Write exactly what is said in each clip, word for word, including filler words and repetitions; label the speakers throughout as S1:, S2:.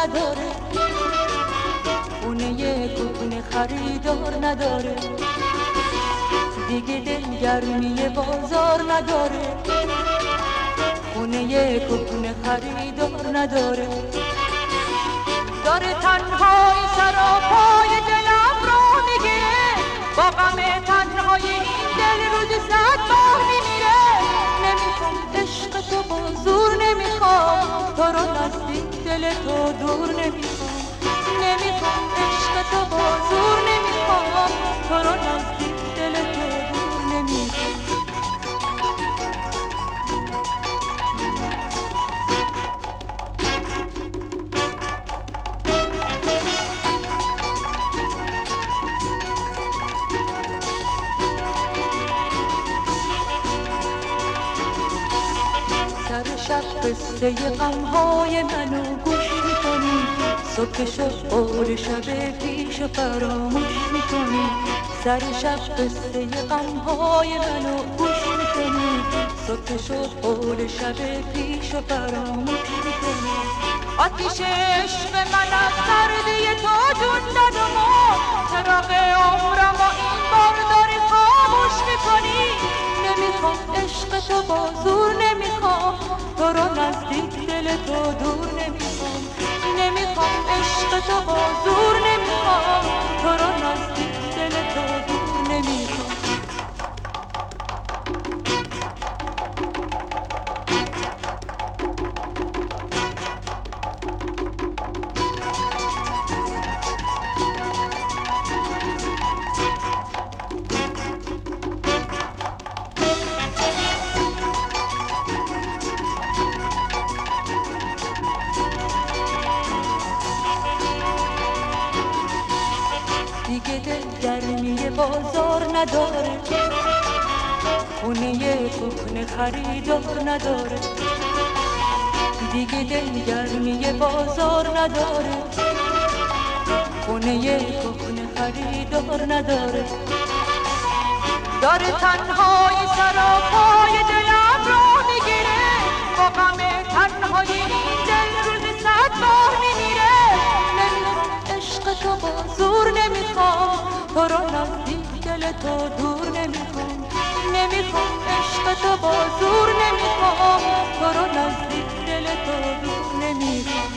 S1: نداره، خونه کهنه خریدار نداره، دیگه دلگرمی بازار نداره، خونه کهنه خریدار نداره. داره تنهایی سراپای دلم رو میگیره، با غم تنهای این دل روزی صد بار میمیره. نمیخوام عشق تو با زور، نمیخوام تو رو نزدیک دل تو دور، نمیخوام نمیخوام عشق تو با زور، نمیخوام تو رو نزدیک دل تو دور، نمیخوام. سر شب قصه غمهای منو گوش میکنی، صبح شد قول شب پیش فراموش میکنی. سر شب قصه غمهای منو گوش میکنی، صبح شد قول شب پیش فراموش میکنی. آتیش عشق من از سردی تو جون داد و ما، چراغ عمرم و این بار داری خاموش میکنی. نمیخوام عشق تو با زور، نمیخوام تو رو نزدیک دل تو دور، نمیخوام نمیخوام عشق تو با زور، نمیخوام تو رو نزدیک دل تو دور، نمیخوام. دیگه دلگرمی بازار نداره، خونه کهنه خریدار نداره، دیگه دلگرمی بازار نداره، خونه کهنه خریدار نداره. داره تنهایی سراپای دلم رو میگیره، با غم تنهای این دل روزی صد بار میمیره. نمیخوام عشق تو با زور، نمیخوام تو رو نزدیک دل تو دور، نمیخوام نمیخوام عشق تو با زور، نمیخوام تو رو نزدیک دل تو دور، نمیخوام.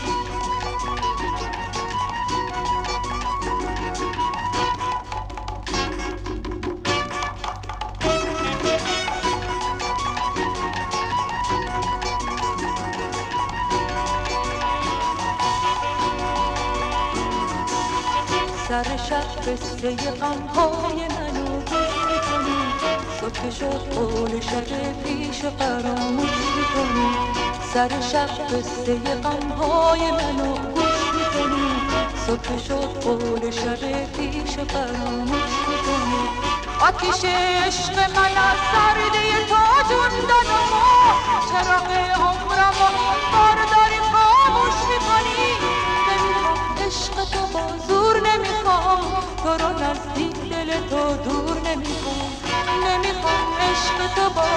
S1: سر شب قصه غمهای منو گوش میکنی، صبح شد قول شب پیش فراموش میکنی. سر شب قصه غمهای منو گوش میکنی، صبح شد قول شب پیش فراموش میکنی. آتیش عشق من از سردی تو جون داد و ما، چراغ عمرم و این بار داری خاموش میکنی. نمیخوام عشق تو با زور، نمیخوام تو رو نزدیک دل تو دور، نمیخوام نمیخوام عشق تو با